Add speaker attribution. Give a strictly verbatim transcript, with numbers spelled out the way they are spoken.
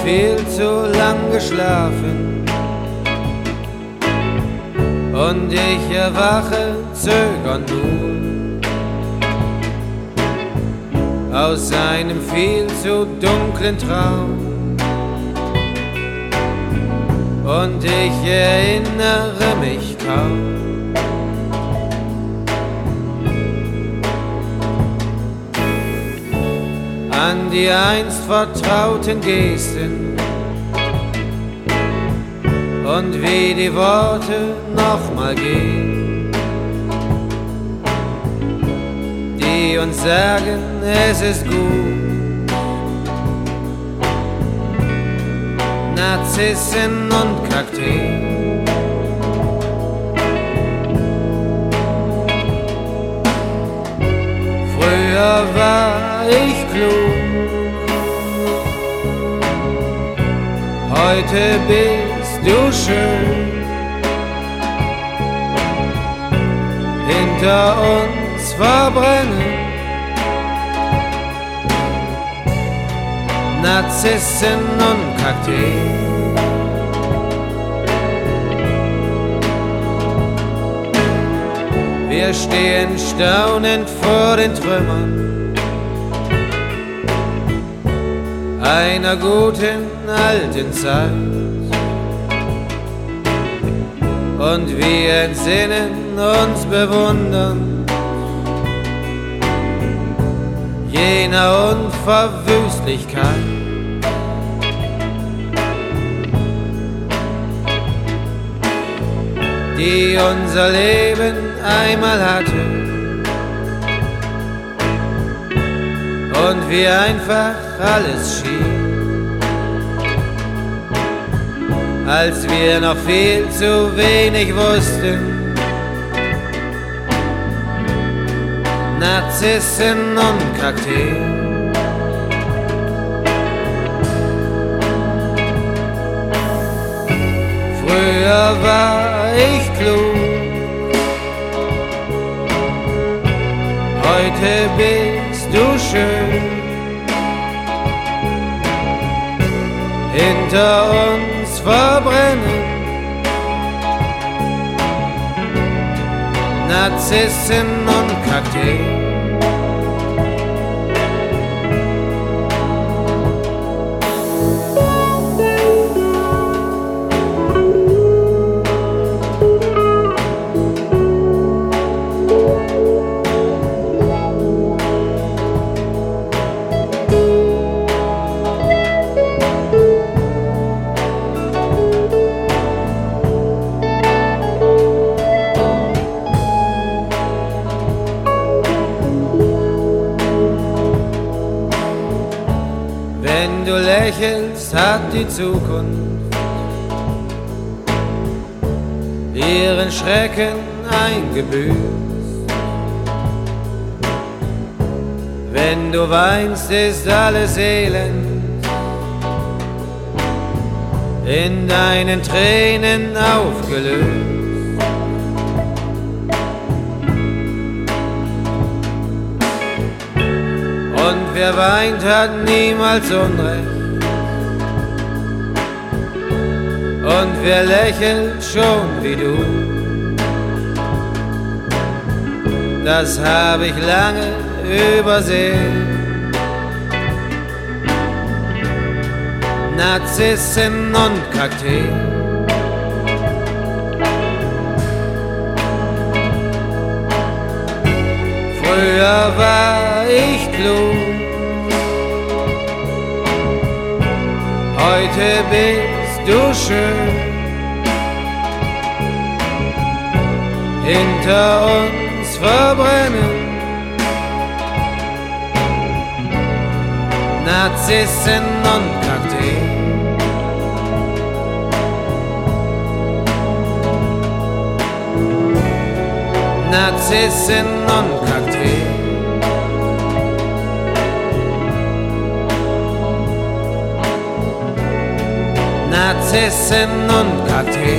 Speaker 1: viel zu lang geschlafen und ich erwache zögernd nur aus einem viel zu dunklen Traum. Und ich erinnere mich kaum. An die einst vertrauten Gesten und wie die Worte nochmal gehen, die uns sagen, es ist gut. Narzissen und Kakteen. Früher war ich klug, heute bist du schön. Hinter uns verbrennen Narzissen und Kakteen. Wir stehen staunend vor den Trümmern einer guten alten Zeit und wir entsinnen uns bewundernd jener Unverwüstlichkeit. Die unser Leben einmal hatte und wie einfach alles schien, als wir noch viel zu wenig wussten. Narzissen und Kakteen. Früher war ich klug, heute bist du schön. Hinter uns verbrennen Narzissen und Kakteen. Wenn du lächelst, hat die Zukunft ihren Schrecken eingebüßt. Wenn du weinst, ist alles elend in deinen Tränen aufgelöst. Und wer weint, hat niemals Unrecht. Und wer lächelt, schon wie du. Das hab ich lange übersehen. Narzissen und Kakteen. Früher war ich klug, heute bist du schön. Hinter uns verbrennen Narzissen und Kakteen. Narzissen und Kakteen. Narzissen und Kakteen.